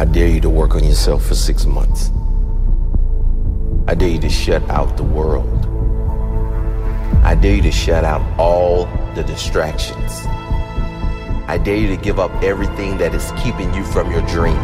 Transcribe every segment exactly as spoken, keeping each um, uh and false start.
I dare you to work on yourself for six months. I dare you to shut out the world. I dare you to shut out all the distractions. I dare you to give up everything that is keeping you from your dream.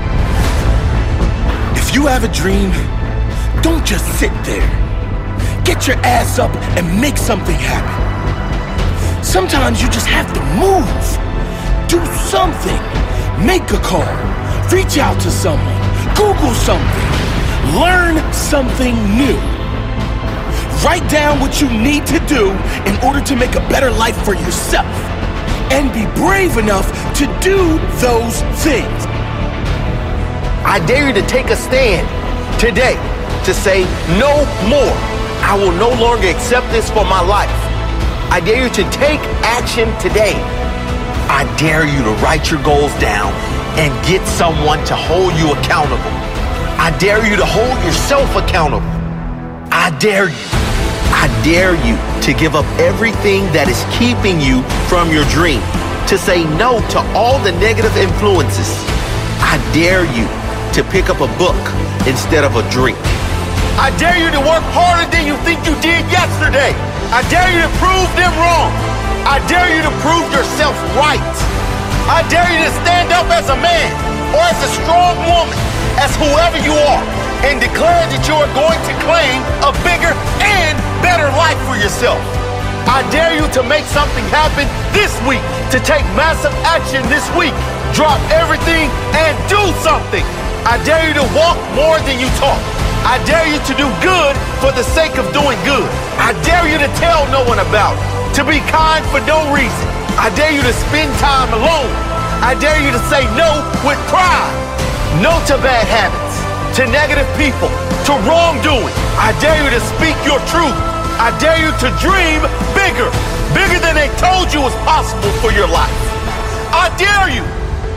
If you have a dream, don't just sit there. Get your ass up and make something happen. Sometimes you just have to move. Do something. Make a call. Reach out to someone. Google something. Learn something new. Write down what you need to do in order to make a better life for yourself. And be brave enough to do those things. I dare you to take a stand today to say no more. I will no longer accept this for my life. I dare you to take action today. I dare you to write your goals down and get someone to hold you accountable. I dare you to hold yourself accountable. I dare you. I dare you to give up everything that is keeping you from your dream, to say no to all the negative influences. I dare you to pick up a book instead of a drink. I dare you to work harder than you think you did yesterday. I dare you to prove them wrong. I dare you to prove yourself right. I dare you to stand up as a man or as a strong woman, as whoever you are, and declare that you are going to claim a bigger and better life for yourself. I dare you to make something happen this week, to take massive action this week. Drop everything and do something. I dare you to walk more than you talk. I dare you to do good for the sake of doing good. I dare you to tell no one about it, to be kind for no reason. I dare you to spend time alone. I dare you to say no with pride. No to bad habits, to negative people, to wrongdoing. I dare you to speak your truth. I dare you to dream bigger, bigger than they told you was possible for your life. I dare you.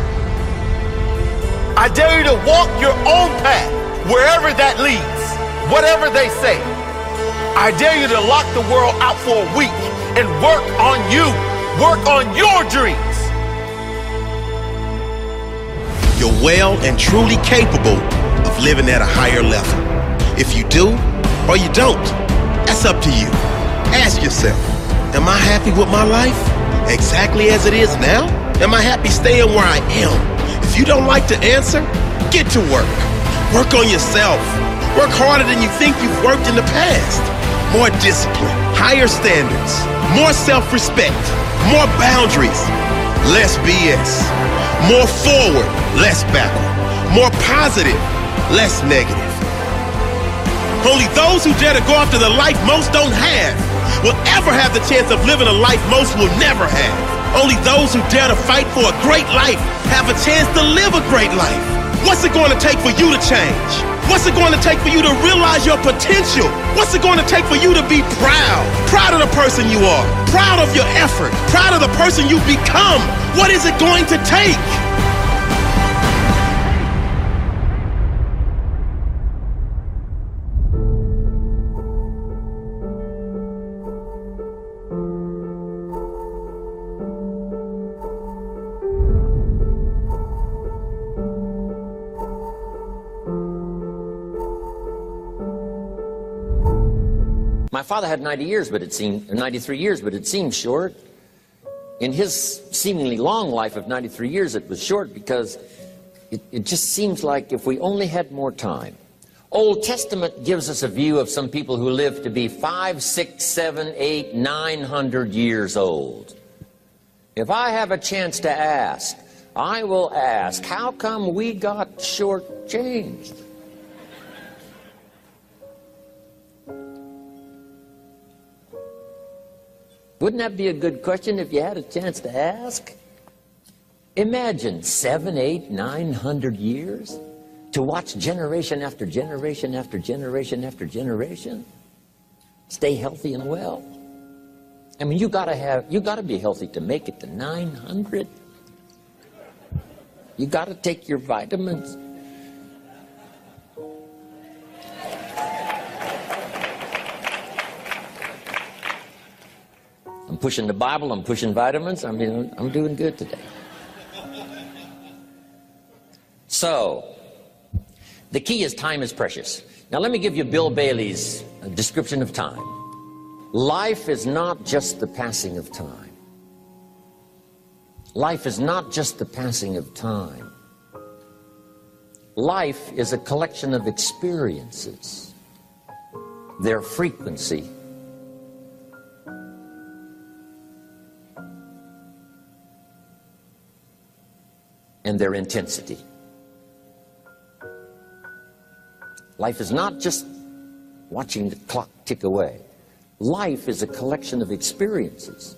I dare you to walk your own path, wherever that leads, whatever they say. I dare you to lock the world out for a week and work on you, work on your dreams. You're well and truly capable of living at a higher level. If you do or you don't, that's up to you. Ask yourself, am I happy with my life exactly as it is now? Am I happy staying where I am? If you don't like to answer, get to work. Work on yourself. Work harder than you think you've worked in the past. More discipline, higher standards, more self-respect, more boundaries, less B S. More forward, less backward. More positive, less negative. Only those who dare to go after the life most don't have will ever have the chance of living a life most will never have. Only those who dare to fight for a great life have a chance to live a great life. What's it going to take for you to change? What's it going to take for you to realize your potential? What's it going to take for you to be proud? Proud of the person you are. Proud of your effort. Proud of the person you've become. What is it going to take? My father had ninety years, but it seemed ninety-three years, but it seemed short. In his seemingly long life of ninety-three years, it was short because it, it just seems like if we only had more time. Old Testament gives us a view of some people who live to be five, six, seven, eight, nine hundred years old. If I have a chance to ask, I will ask, how come we got shortchanged? Wouldn't that be a good question if you had a chance to ask? Imagine seven, eight, nine hundred years to watch generation after generation after generation after generation stay healthy and well. I mean, you gotta have, you gotta be healthy to make it to nine hundred. You gotta take your vitamins. I'm pushing the Bible, I'm pushing vitamins. I mean, I'm doing good today. So, the key is time is precious. Now let me give you Bill Bailey's description of time. Life is not just the passing of time. Life is not just the passing of time. Life is a collection of experiences, their frequency, and their intensity. Life is not just watching the clock tick away. Life is a collection of experiences,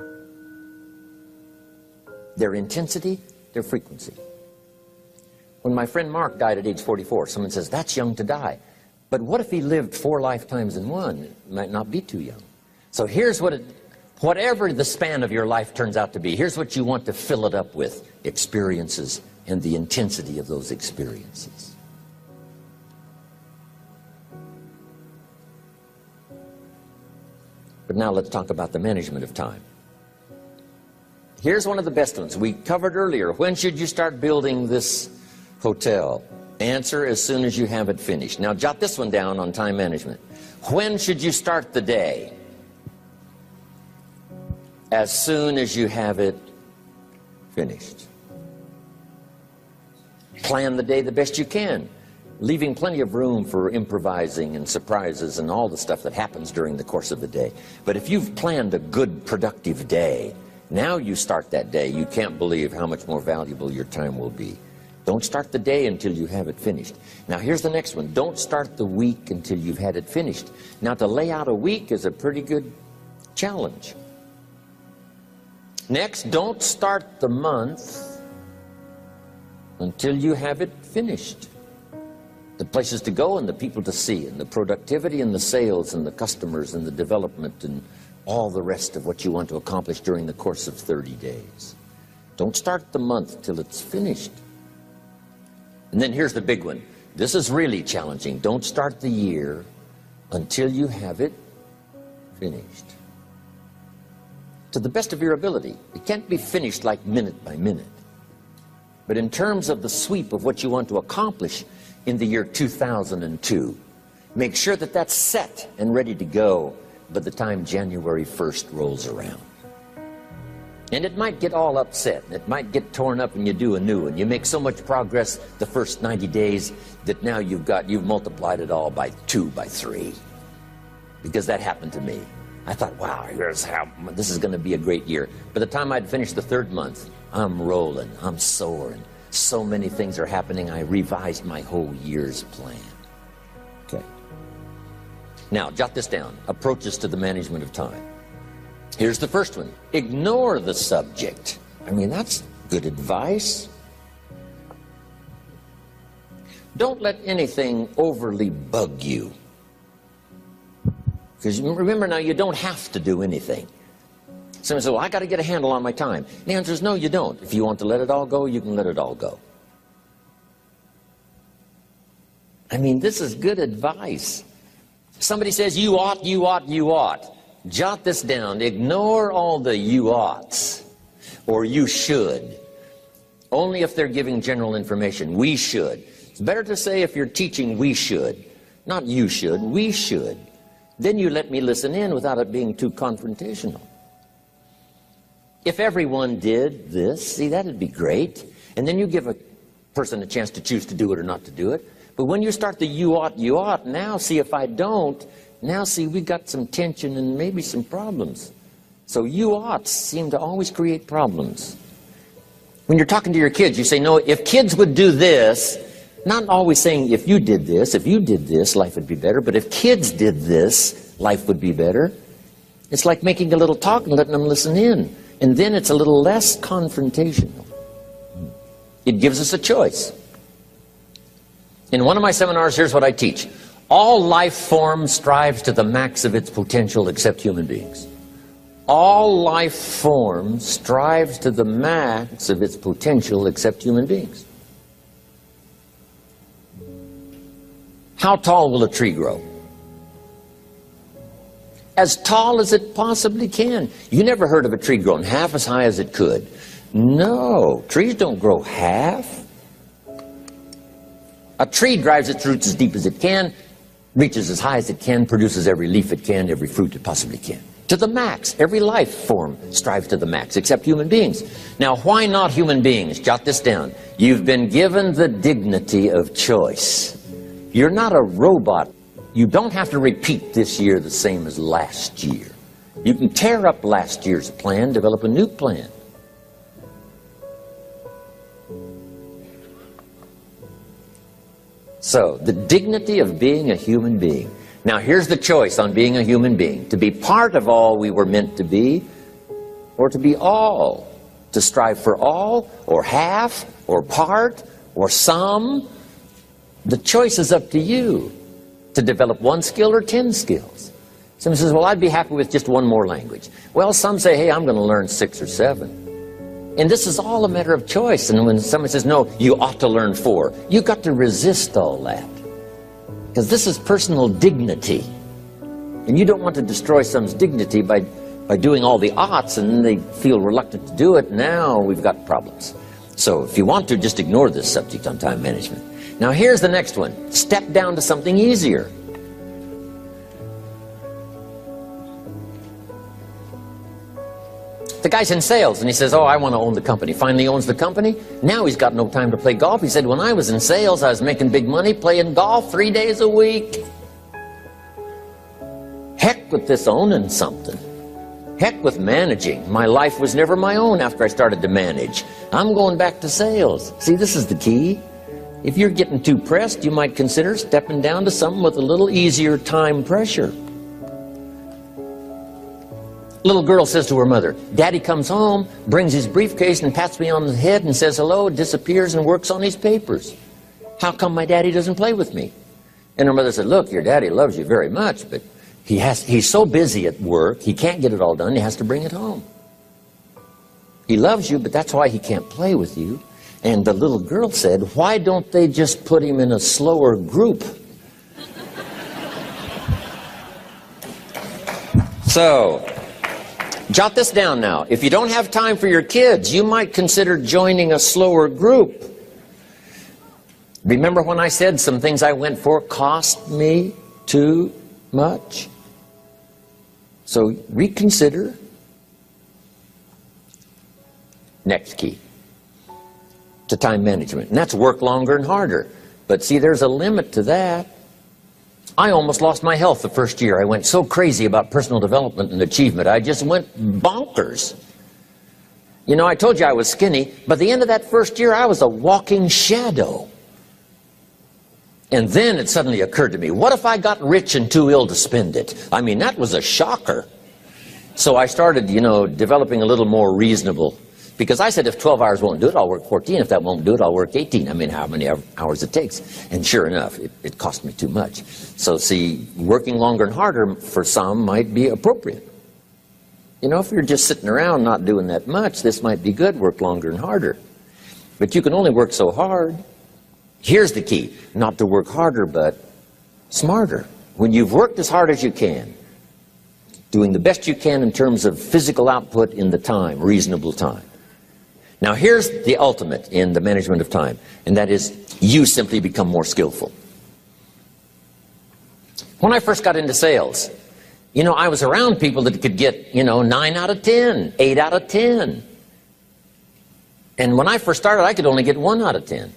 their intensity, their frequency. When my friend Mark died at age forty-four, someone says, that's young to die. But what if he lived four lifetimes in one? It might not be too young. So here's what it, whatever the span of your life turns out to be, here's what you want to fill it up with: experiences and the intensity of those experiences. But now let's talk about the management of time. Here's one of the best ones. We covered earlier. When should you start building this hotel? Answer: as soon as you have it finished. Now jot this one down on time management. When should you start the day? As soon as you have it finished. Plan the day the best you can, leaving plenty of room for improvising and surprises and all the stuff that happens during the course of the day. But if you've planned a good, productive day, now you start that day, you can't believe how much more valuable your time will be. Don't start the day until you have it finished. Now here's the next one. Don't start the week until you've had it finished. Now to lay out a week is a pretty good challenge. Next, don't start the month until you have it finished. The places to go and the people to see and the productivity and the sales and the customers and the development and all the rest of what you want to accomplish during the course of thirty days. Don't start the month till it's finished. And then here's the big one. This is really challenging. Don't start the year until you have it finished. To the best of your ability. It can't be finished like minute by minute. But in terms of the sweep of what you want to accomplish in the year two thousand two, make sure that that's set and ready to go by the time January first rolls around. And it might get all upset, and it might get torn up, and you do a new one. You make so much progress the first ninety days that now you've got, you've multiplied it all by two, by three. Because that happened to me. I thought, wow, here's how, this is going to be a great year. By the time I'd finished the third month, I'm rolling, I'm soaring. So many things are happening, I revised my whole year's plan. Okay. Now, jot this down. Approaches to the management of time. Here's the first one. Ignore the subject. I mean, that's good advice. Don't let anything overly bug you. Because remember now, you don't have to do anything. Someone says, well, I got to get a handle on my time. The answer is no, you don't. If you want to let it all go, you can let it all go. I mean, this is good advice. Somebody says, you ought, you ought, you ought. Jot this down. Ignore all the you oughts or you should. Only if they're giving general information. We should. It's better to say, if you're teaching, we should. Not you should, we should. Then you let me listen in without it being too confrontational. If everyone did this, see, that'd be great. And then you give a person a chance to choose to do it or not to do it. But when you start the you ought, you ought, now see, if I don't, now see, we got some tension and maybe some problems. So you oughts seem to always create problems. When you're talking to your kids, you say, no, if kids would do this, not always saying if you did this, if you did this, life would be better, but if kids did this, life would be better. It's like making a little talk and letting them listen in. And then it's a little less confrontational. It gives us a choice. In one of my seminars, here's what I teach. All life form strives to the max of its potential except human beings. All life form strives to the max of its potential except human beings. How tall will a tree grow? As tall as it possibly can. You never heard of a tree growing half as high as it could. No, trees don't grow half. A tree drives its roots as deep as it can, reaches as high as it can, produces every leaf it can, every fruit it possibly can. To the max. Every life form strives to the max, except human beings. Now, why not human beings? Jot this down. You've been given the dignity of choice. You're not a robot. You don't have to repeat this year the same as last year. You can tear up last year's plan, develop a new plan. So, the dignity of being a human being. Now, here's the choice on being a human being. To be part of all we were meant to be, or to be all. To strive for all, or half, or part, or some. The choice is up to you. To develop one skill or ten skills. Someone says, well, I'd be happy with just one more language. Well, some say, hey, I'm going to learn six or seven. And this is all a matter of choice. And when someone says, no, you ought to learn four, you've got to resist all that. Because this is personal dignity. And you don't want to destroy someone's dignity by, by doing all the oughts, and then they feel reluctant to do it. Now we've got problems. So if you want to, just ignore this subject on time management. Now here's the next one. Step down to something easier. The guy's in sales, and he says, oh, I want to own the company. Finally owns the company. Now he's got no time to play golf. He said, when I was in sales, I was making big money playing golf three days a week. Heck with this owning something. Heck with managing. My life was never my own after I started to manage. I'm going back to sales. See, this is the key. If you're getting too pressed, you might consider stepping down to something with a little easier time pressure. Little girl says to her mother, Daddy comes home, brings his briefcase and pats me on the head and says hello, disappears and works on his papers. How come my daddy doesn't play with me? And her mother said, look, your daddy loves you very much, but he has, he's so busy at work, he can't get it all done, he has to bring it home. He loves you, but that's why he can't play with you. And the little girl said, why don't they just put him in a slower group? So, jot this down now. If you don't have time for your kids, you might consider joining a slower group. Remember when I said some things I went for cost me too much? So reconsider. Next key to time management. And that's work longer and harder. But see, there's a limit to that. I almost lost my health the first year. I went so crazy about personal development and achievement. I just went bonkers. You know, I told you I was skinny, but at the end of that first year, I was a walking shadow. And then it suddenly occurred to me, what if I got rich and too ill to spend it? I mean, that was a shocker. So I started, you know, developing a little more reasonable. Because I said, if twelve hours won't do it, I'll work fourteen. If that won't do it, I'll work eighteen. I mean, how many hours it takes. And sure enough, it, it cost me too much. So see, working longer and harder for some might be appropriate. You know, if you're just sitting around not doing that much, this might be good, work longer and harder. But you can only work so hard. Here's the key, not to work harder, but smarter. When you've worked as hard as you can, doing the best you can in terms of physical output in the time, reasonable time. Now here's the ultimate in the management of time, and that is you simply become more skillful. When I first got into sales, you know, I was around people that could get, you know, nine out of ten, eight out of ten. And when I first started, I could only get one out of ten.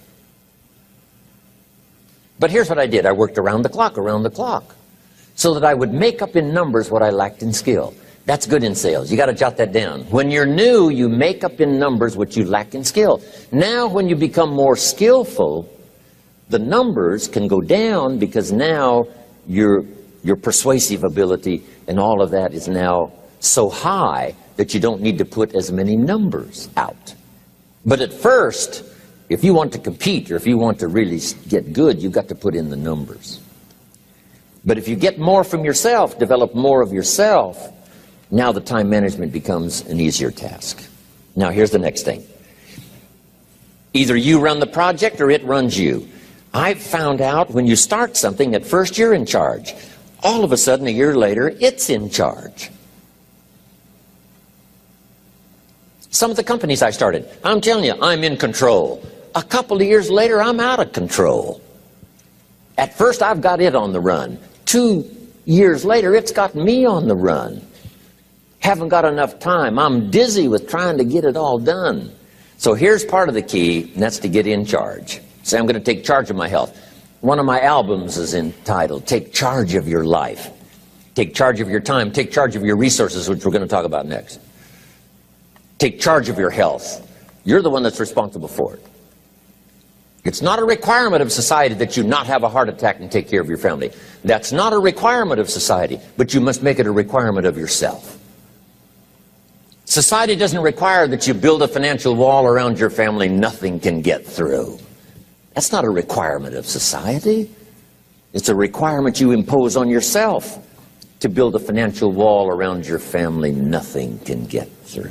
But here's what I did. I worked around the clock, around the clock, so that I would make up in numbers what I lacked in skill. That's good in sales. You got to jot that down. When you're new, you make up in numbers what you lack in skill. Now, when you become more skillful, the numbers can go down because now your, your persuasive ability and all of that is now so high that you don't need to put as many numbers out. But at first, if you want to compete or if you want to really get good, you've got to put in the numbers. But if you get more from yourself, develop more of yourself, now the time management becomes an easier task. Now here's the next thing. Either you run the project or it runs you. I've found out when you start something, at first you're in charge. All of a sudden, a year later, it's in charge. Some of the companies I started, I'm telling you, I'm in control. A couple of years later, I'm out of control. At first, I've got it on the run. Two years later, it's got me on the run. Haven't got enough time. I'm dizzy with trying to get it all done. So here's part of the key, and that's to get in charge. Say, I'm going to take charge of my health. One of my albums is entitled, Take Charge of Your Life. Take charge of your time. Take charge of your resources, which we're going to talk about next. Take charge of your health. You're the one that's responsible for it. It's not a requirement of society that you not have a heart attack and take care of your family. That's not a requirement of society, but you must make it a requirement of yourself. Society doesn't require that you build a financial wall around your family nothing can get through. That's not a requirement of society. It's a requirement you impose on yourself to build a financial wall around your family nothing can get through.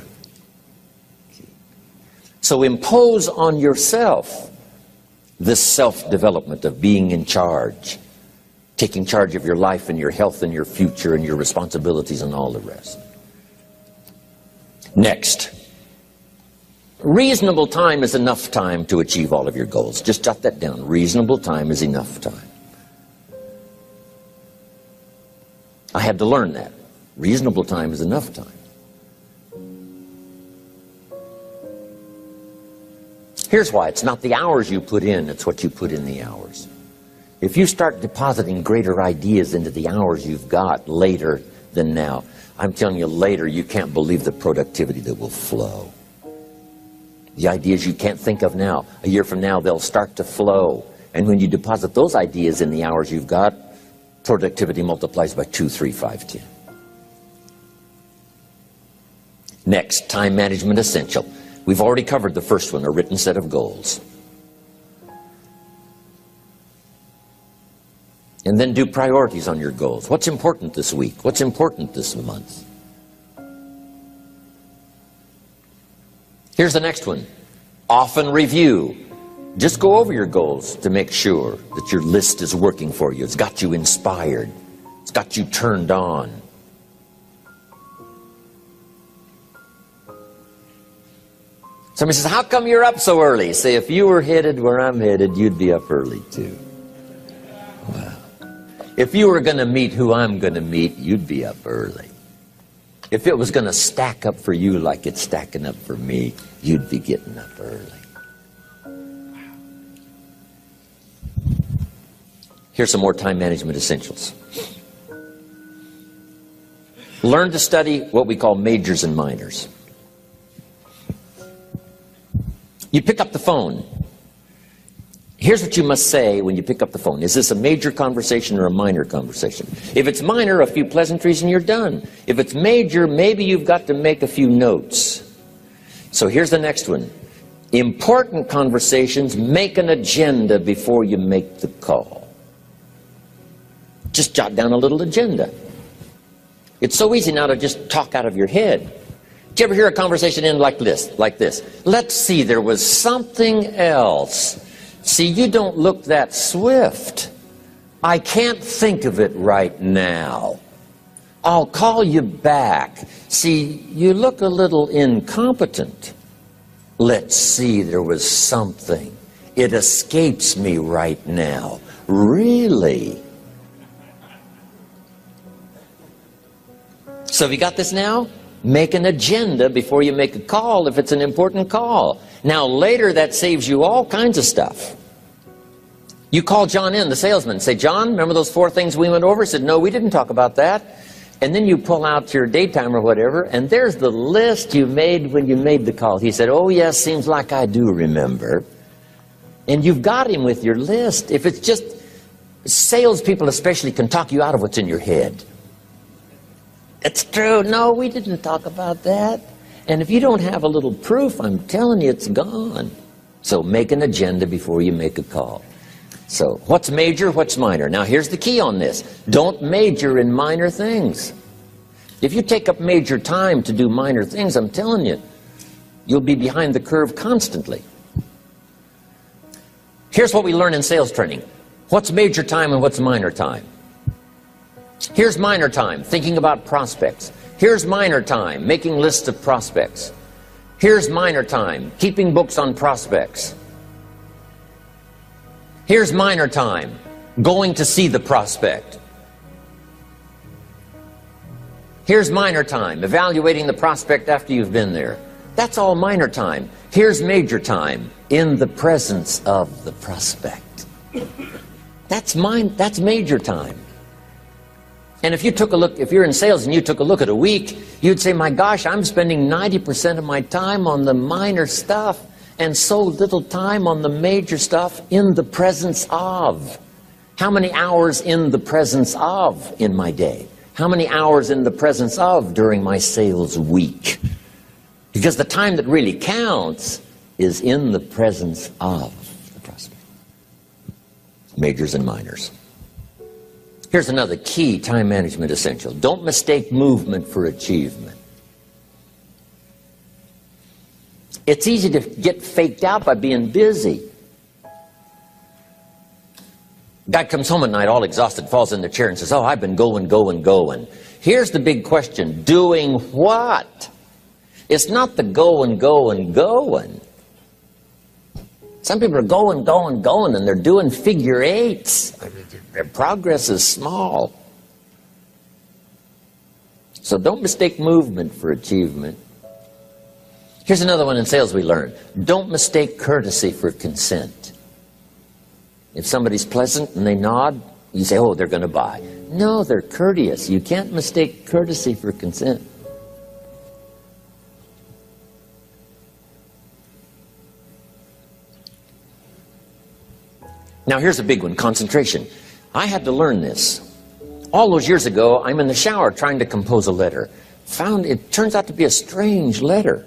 So impose on yourself this self-development of being in charge, taking charge of your life and your health and your future and your responsibilities and all the rest. Next, reasonable time is enough time to achieve all of your goals. Just jot that down. Reasonable time is enough time. I had to learn that. Reasonable time is enough time. Here's why. It's not the hours you put in, it's what you put in the hours. If you start depositing greater ideas into the hours you've got later than now, I'm telling you, later you can't believe the productivity that will flow. The ideas you can't think of now, a year from now, they'll start to flow. And when you deposit those ideas in the hours you've got, productivity multiplies by two, three, five, ten. Next, time management essential. We've already covered the first one, a written set of goals. And then do priorities on your goals. What's important this week? What's important this month? Here's the next one. Often review. Just go over your goals to make sure that your list is working for you. It's got you inspired. It's got you turned on. Somebody says, how come you're up so early? Say, if you were headed where I'm headed, you'd be up early too. Wow. If you were going to meet who I'm going to meet, you'd be up early. If it was going to stack up for you like it's stacking up for me, you'd be getting up early. Wow. Here's some more time management essentials. Learn to study what we call majors and minors. You pick up the phone. Here's what you must say when you pick up the phone. Is this a major conversation or a minor conversation? If it's minor, a few pleasantries and you're done. If it's major, maybe you've got to make a few notes. So here's the next one. Important conversations, make an agenda before you make the call. Just jot down a little agenda. It's so easy now to just talk out of your head. Did you ever hear a conversation end like this? Like this. Let's see, there was something else. See, you don't look that swift. I can't think of it right now. I'll call you back. See, you look a little incompetent. Let's see, there was something. It escapes me right now. Really? So have you got this now? Make an agenda before you make a call if it's an important call. Now later that saves you all kinds of stuff. You call John in, the salesman, say, John, remember those four things we went over? He said, no, we didn't talk about that. And then you pull out your daytime or whatever, and there's the list you made when you made the call. He said, oh yes, seems like I do remember. And you've got him with your list. If it's just, salespeople especially can talk you out of what's in your head. It's true. No, we didn't talk about that. And if you don't have a little proof, I'm telling you, it's gone. So make an agenda before you make a call. So what's major, what's minor? Now here's the key on this. Don't major in minor things. If you take up major time to do minor things, I'm telling you, you'll be behind the curve constantly. Here's what we learn in sales training. What's major time and what's minor time? Here's minor time, thinking about prospects. Here's minor time, making lists of prospects. Here's minor time, keeping books on prospects. Here's minor time, going to see the prospect. Here's minor time, evaluating the prospect after you've been there. That's all minor time. Here's major time, in the presence of the prospect. That's mine, that's major time. And if you took a look, if you're in sales and you took a look at a week, you'd say, my gosh, I'm spending ninety percent of my time on the minor stuff and so little time on the major stuff in the presence of. How many hours in the presence of in my day? How many hours in the presence of during my sales week? Because the time that really counts is in the presence of the prospect. Majors and minors. Here's another key time management essential. Don't mistake movement for achievement. It's easy to get faked out by being busy. Guy comes home at night all exhausted, falls in the chair and says, oh, I've been going, going, going. Here's the big question. Doing what? It's not the going, going, going. Some people are going, going, going, and they're doing figure eights. Their progress is small. So don't mistake movement for achievement. Here's another one in sales we learned. Don't mistake courtesy for consent. If somebody's pleasant and they nod, you say, oh, they're going to buy. No, they're courteous. You can't mistake courtesy for consent. Now here's a big one, concentration. I had to learn this. All those years ago, I'm in the shower trying to compose a letter. Found it turns out to be a strange letter.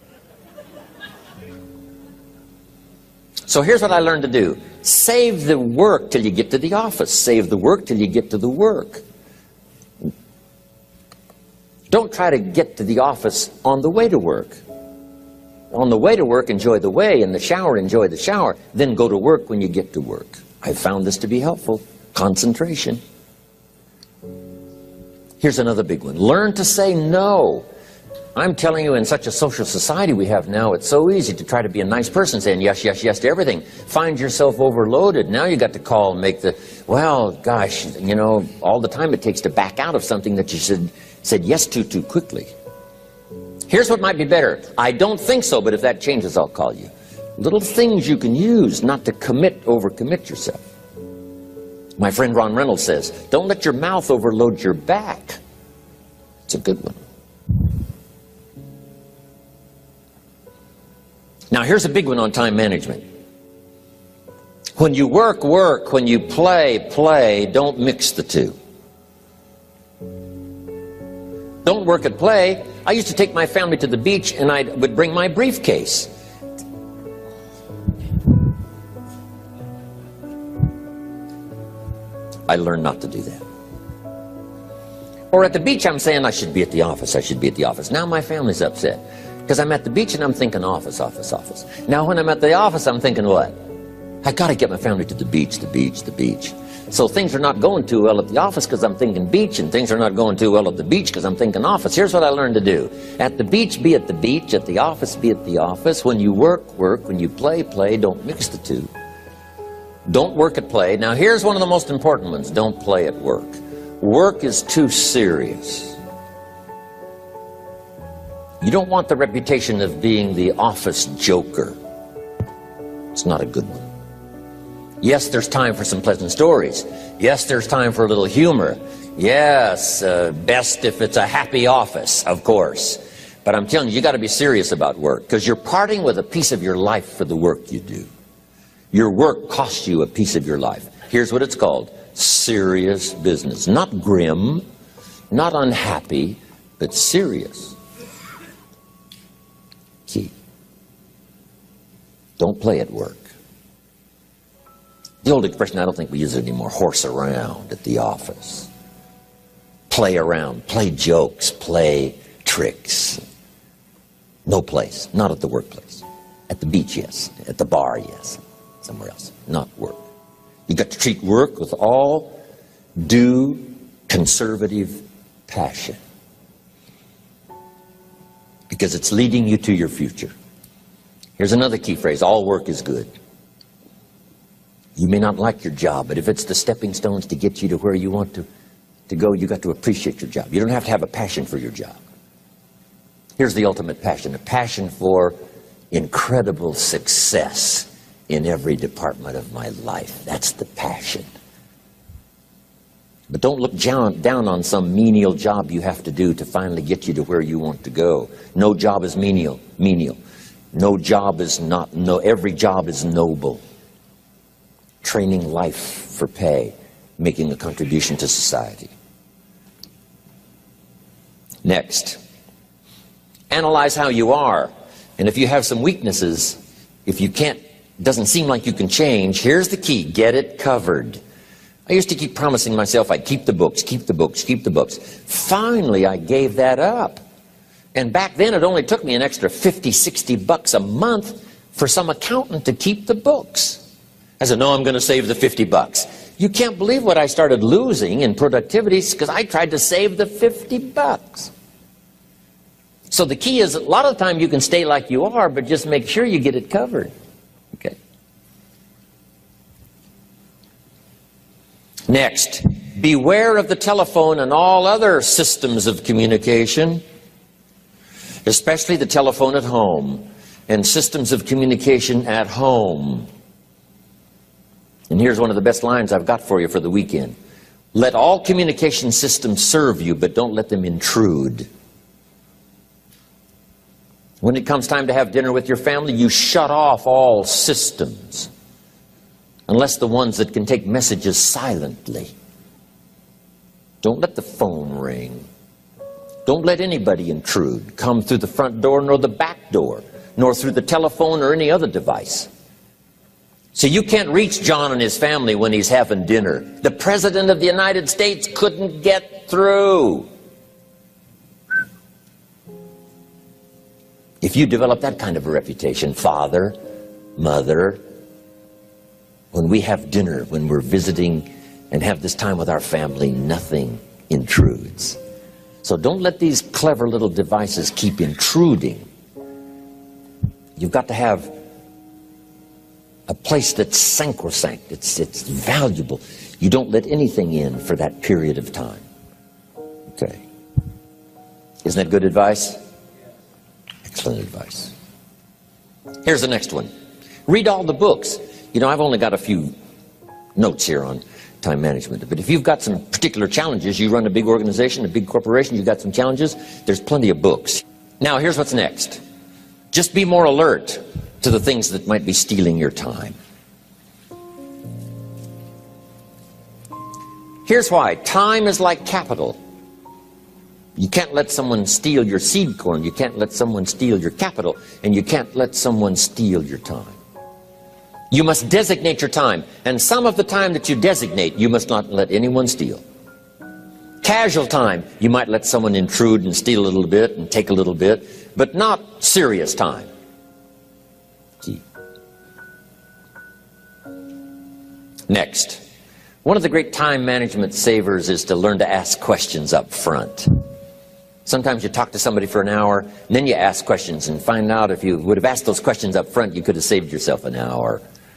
So here's what I learned to do. Save the work till you get to the office. Save the work till you get to the work. Don't try to get to the office on the way to work. On the way to work, enjoy the way. In the shower, enjoy the shower. Then go to work when you get to work. I found this to be helpful. Concentration. Here's another big one. Learn to say no. I'm telling you, in such a social society we have now, it's so easy to try to be a nice person, saying yes, yes, yes to everything. Find yourself overloaded. Now you got to call and make the, well, gosh, you know, all the time it takes to back out of something that you said, said yes to too quickly. Here's what might be better. I don't think so, but if that changes, I'll call you. Little things you can use not to commit, overcommit yourself. My friend Ron Reynolds says, don't let your mouth overload your back. It's a good one. Now here's a big one on time management. When you work, work. When you play, play. Don't mix the two. Don't work and play. I used to take my family to the beach and I would bring my briefcase. I learned not to do that. Or at the beach I'm saying I should be at the office, I should be at the office. Now my family's upset. Because I'm at the beach and I'm thinking office, office, office. Now when I'm at the office, I'm thinking what? I got to get my family to the beach, the beach, the beach. So things are not going too well at the office because I'm thinking beach, and things are not going too well at the beach because I'm thinking office. Here's what I learned to do. At the beach, be at the beach. At the office, be at the office. When you work, work. When you play, play. Don't mix the two. Don't work at play. Now here's one of the most important ones. Don't play at work. Work is too serious. You don't want the reputation of being the office joker. It's not a good one. Yes, there's time for some pleasant stories. Yes, there's time for a little humor. Yes, uh, best if it's a happy office, of course. But I'm telling you, you got to be serious about work because you're parting with a piece of your life for the work you do. Your work costs you a piece of your life. Here's what it's called. Serious business. Not grim, not unhappy, but serious. Key. Don't play at work. The old expression, I don't think we use it anymore, horse around at the office. Play around, play jokes, play tricks. No place, not at the workplace. At the beach, yes. At the bar, yes. Somewhere else, not work. You got to treat work with all due conservative passion. Because it's leading you to your future. Here's another key phrase, all work is good. You may not like your job, but if it's the stepping stones to get you to where you want to, to go, you got to appreciate your job. You don't have to have a passion for your job. Here's the ultimate passion, a passion for incredible success in every department of my life. That's the passion. But don't look down, down on some menial job you have to do to finally get you to where you want to go. No job is menial. Menial. No job is not, no, every job is noble. Training life for pay, making a contribution to society. Next, analyze how you are. And if you have some weaknesses, if you can't, doesn't seem like you can change, here's the key, get it covered. I used to keep promising myself I'd keep the books, keep the books, keep the books. Finally, I gave that up. And back then, it only took me an extra fifty, sixty bucks a month for some accountant to keep the books. I said, no, I'm going to save the fifty bucks. You can't believe what I started losing in productivity because I tried to save the fifty bucks. So the key is, a lot of the time you can stay like you are, but just make sure you get it covered. Okay. Next, beware of the telephone and all other systems of communication, especially the telephone at home and systems of communication at home. And here's one of the best lines I've got for you for the weekend. Let all communication systems serve you, but don't let them intrude. When it comes time to have dinner with your family, you shut off all systems, unless the ones that can take messages silently. Don't let the phone ring. Don't let anybody intrude, come through the front door nor the back door, nor through the telephone or any other device. So you can't reach John and his family when he's having dinner. The President of the United States couldn't get through. If you develop that kind of a reputation, father, mother, when we have dinner, when we're visiting and have this time with our family, nothing intrudes. So don't let these clever little devices keep intruding. You've got to have a place that's sacrosanct, it's, it's valuable. You don't let anything in for that period of time. Okay. Isn't that good advice? Excellent advice. Here's the next one. Read all the books. You know, I've only got a few notes here on time management, but if you've got some particular challenges, you run a big organization, a big corporation, you've got some challenges, there's plenty of books. Now, here's what's next. Just be more alert to the things that might be stealing your time. Here's why. Time is like capital. You can't let someone steal your seed corn. You can't let someone steal your capital. And you can't let someone steal your time. You must designate your time. And some of the time that you designate, you must not let anyone steal. Casual time, you might let someone intrude and steal a little bit and take a little bit, but not serious time. Gee. Next, one of the great time management savers is to learn to ask questions up front. Sometimes you talk to somebody for an hour, and then you ask questions and find out if you would have asked those questions up front, you could have saved yourself an hour.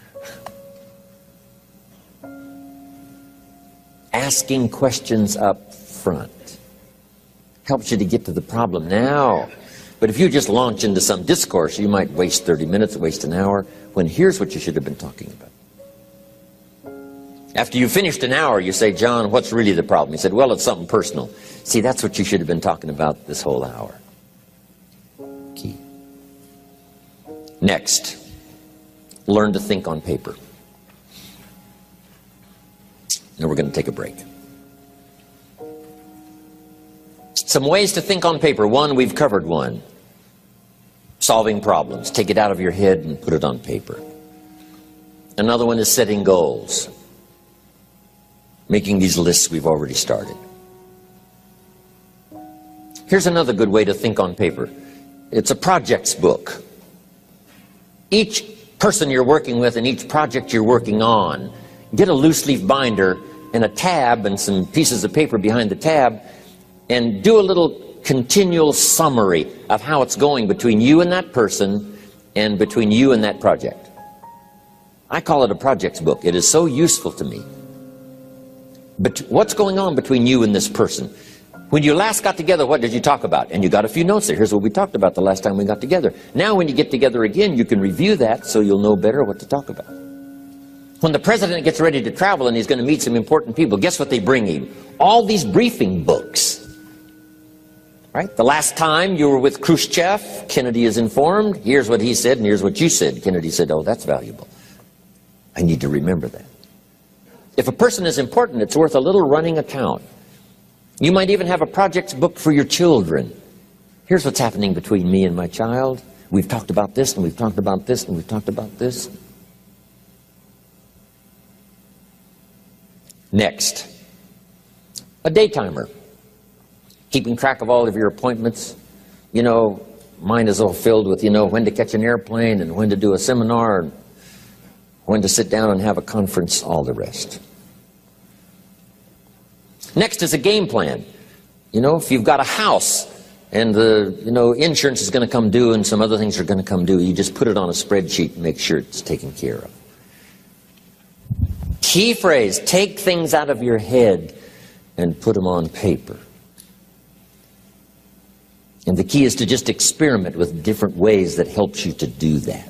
Asking questions up front helps you to get to the problem now. But if you just launch into some discourse, you might waste thirty minutes, waste an hour, when here's what you should have been talking about. After you finished an hour, you say, John, what's really the problem? He said, well, it's something personal. See, that's what you should have been talking about this whole hour. Key. Next, learn to think on paper. Now we're going to take a break. Some ways to think on paper. One, we've covered one. Solving problems. Take it out of your head and put it on paper. Another one is setting goals. Making these lists we've already started. Here's another good way to think on paper. It's a projects book. Each person you're working with and each project you're working on, get a loose leaf binder and a tab and some pieces of paper behind the tab and do a little continual summary of how it's going between you and that person and between you and that project. I call it a projects book. It is so useful to me. But what's going on between you and this person? When you last got together, what did you talk about? And you got a few notes there. Here's what we talked about the last time we got together. Now when you get together again, you can review that so you'll know better what to talk about. When the president gets ready to travel and he's going to meet some important people, guess what they bring him? All these briefing books. Right? The last time you were with Khrushchev, Kennedy is informed. Here's what he said and here's what you said. Kennedy said, oh, that's valuable. I need to remember that. If a person is important, it's worth a little running account. You might even have a projects book for your children. Here's what's happening between me and my child. We've talked about this, and we've talked about this, and we've talked about this. Next, a day timer. Keeping track of all of your appointments. You know, mine is all filled with, you know, when to catch an airplane, and when to do a seminar, and when to sit down and have a conference, all the rest. Next is a game plan. You know, if you've got a house and the, you know, insurance is going to come due and some other things are going to come due, you just put it on a spreadsheet and make sure it's taken care of. Key phrase, take things out of your head and put them on paper. And the key is to just experiment with different ways that helps you to do that.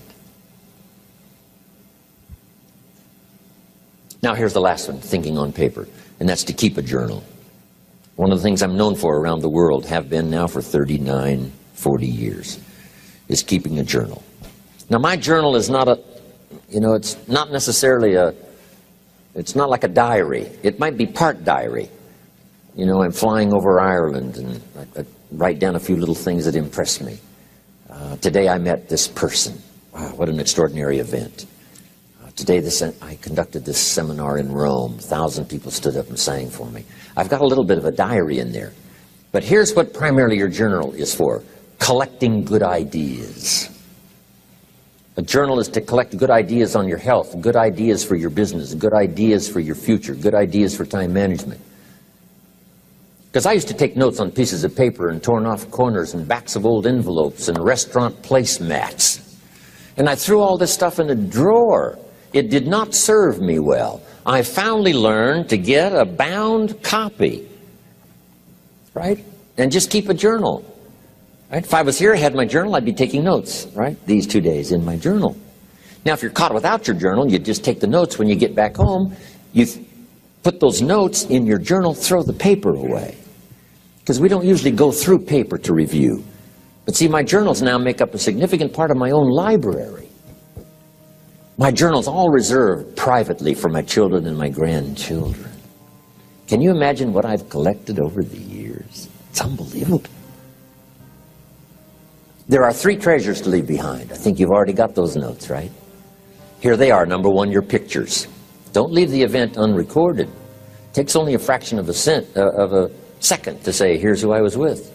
Now here's the last one, thinking on paper. And that's to keep a journal. One of the things I'm known for around the world, have been now for thirty-nine, forty years, is keeping a journal. Now my journal is not a, you know, it's not necessarily a, it's not like a diary. It might be part diary. You know, I'm flying over Ireland and I, I write down a few little things that impress me. Uh, today I met this person. Wow, what an extraordinary event. Today this, I conducted this seminar in Rome. A thousand people stood up and sang for me. I've got a little bit of a diary in there. But here's what primarily your journal is for. Collecting good ideas. A journal is to collect good ideas on your health, good ideas for your business, good ideas for your future, good ideas for time management. Because I used to take notes on pieces of paper and torn off corners and backs of old envelopes and restaurant placemats. And I threw all this stuff in a drawer. It did not serve me well. I finally learned to get a bound copy, right? And just keep a journal, right? If I was here, I had my journal, I'd be taking notes, right? These two days in my journal. Now, if you're caught without your journal, you just take the notes when you get back home. You put those notes in your journal, throw the paper away. Because we don't usually go through paper to review. But see, my journals now make up a significant part of my own library. My journal's all reserved privately for my children and my grandchildren. Can you imagine what I've collected over the years? It's unbelievable. There are three treasures to leave behind. I think you've already got those notes, right? Here they are. Number one, your pictures. Don't leave the event unrecorded. It takes only a fraction of a, cent, uh, of a second to say, here's who I was with.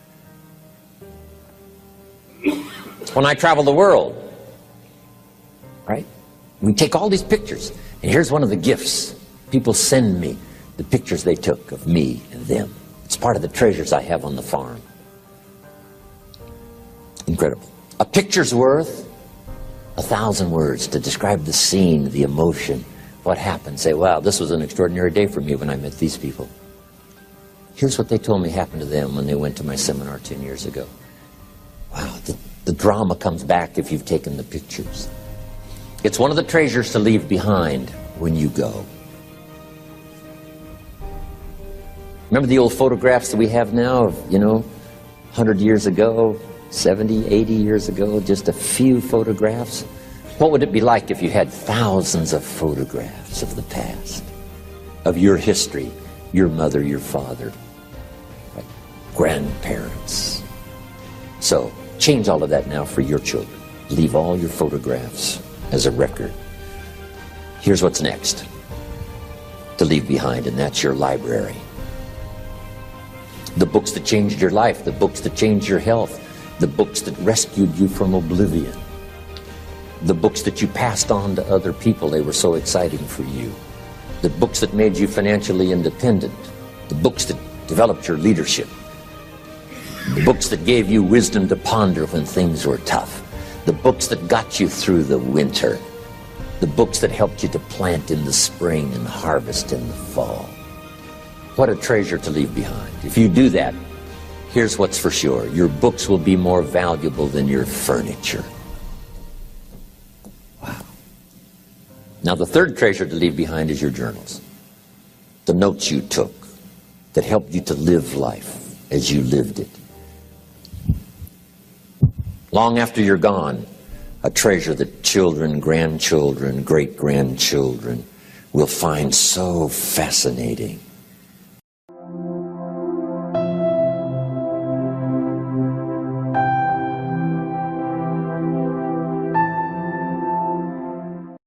When I travel the world, right? We take all these pictures, and here's one of the gifts. People send me the pictures they took of me and them. It's part of the treasures I have on the farm. Incredible. A picture's worth a thousand words to describe the scene, the emotion, what happened. Say, wow, this was an extraordinary day for me when I met these people. Here's what they told me happened to them when they went to my seminar ten years ago. Wow, the, the drama comes back if you've taken the pictures. It's one of the treasures to leave behind when you go. Remember the old photographs that we have now of, you know, one hundred years ago, seventy, eighty years ago, just a few photographs? What would it be like if you had thousands of photographs of the past, of your history, your mother, your father, right? Grandparents? So, change all of that now for your children. Leave all your photographs as a record. Here's what's next to leave behind, and that's your library. The books that changed your life, the books that changed your health, the books that rescued you from oblivion, the books that you passed on to other people, they were so exciting for you, the books that made you financially independent, the books that developed your leadership, the books that gave you wisdom to ponder when things were tough, the books that got you through the winter. The books that helped you to plant in the spring and harvest in the fall. What a treasure to leave behind. If you do that, here's what's for sure. Your books will be more valuable than your furniture. Wow. Now the third treasure to leave behind is your journals. The notes you took that helped you to live life as you lived it. Long after you're gone, a treasure that children, grandchildren, great-grandchildren will find so fascinating.